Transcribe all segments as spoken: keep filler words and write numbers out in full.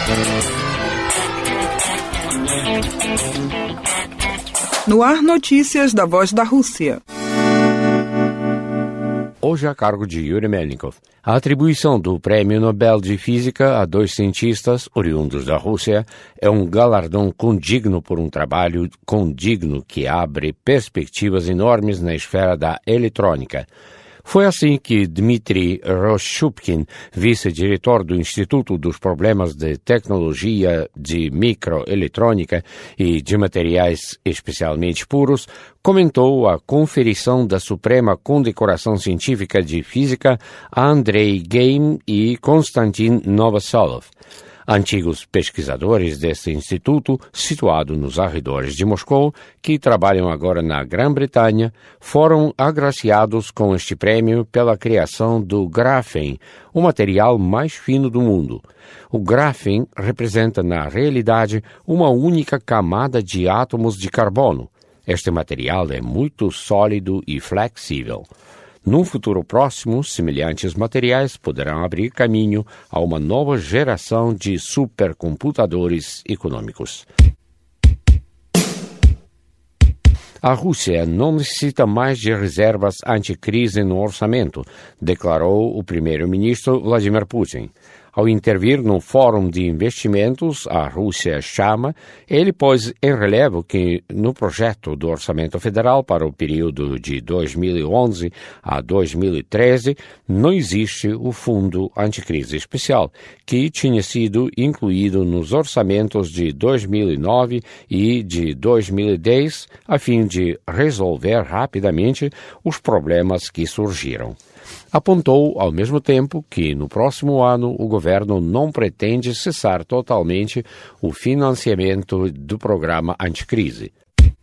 No ar, notícias da Voz da Rússia. Hoje a cargo de Yuri Melnikov. A atribuição do Prêmio Nobel de Física a dois cientistas oriundos da Rússia é um galardão condigno por um trabalho condigno que abre perspectivas enormes na esfera da eletrônica. Foi assim que Dmitry Roshchupkin, vice-diretor do Instituto dos Problemas de Tecnologia de Microeletrônica e de Materiais Especialmente Puros, comentou a conferição da Suprema Condecoração Científica de Física a Andrei Geim e Konstantin Novoselov, antigos pesquisadores desse instituto, situado nos arredores de Moscou, que trabalham agora na Grã-Bretanha, foram agraciados com este prêmio pela criação do grafeno, o material mais fino do mundo. O grafeno representa, na realidade, uma única camada de átomos de carbono. Este material é muito sólido e flexível. Num futuro próximo, semelhantes materiais poderão abrir caminho a uma nova geração de supercomputadores econômicos. A Rússia não necessita mais de reservas anticrise no orçamento, declarou o primeiro-ministro Vladimir Putin. Ao intervir no Fórum de Investimentos, a Rússia chama, ele pôs em relevo que no projeto do Orçamento Federal para o período de dois mil e onze a dois mil e treze não existe o Fundo Anticrise Especial, que tinha sido incluído nos orçamentos de dois mil e nove e de dois mil e dez, a fim de resolver rapidamente os problemas que surgiram. Apontou, ao mesmo tempo, que no próximo ano o governo não pretende cessar totalmente o financiamento do programa anticrise.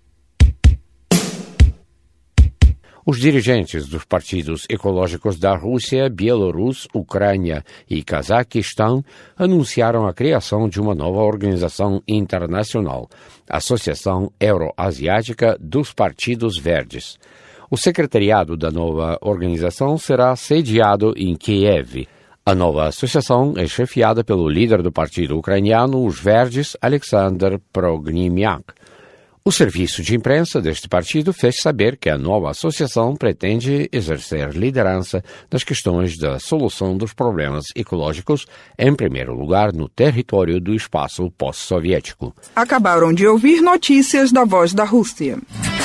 Os dirigentes dos partidos ecológicos da Rússia, Bielorrússia, Ucrânia e Cazaquistão anunciaram a criação de uma nova organização internacional, a Associação Euroasiática dos Partidos Verdes. O secretariado da nova organização será sediado em Kiev. A nova associação é chefiada pelo líder do partido ucraniano, os Verdes, Alexander Prognimak. O serviço de imprensa deste partido fez saber que a nova associação pretende exercer liderança nas questões da solução dos problemas ecológicos, em primeiro lugar no território do espaço pós-soviético. Acabaram de ouvir notícias da Voz da Rússia.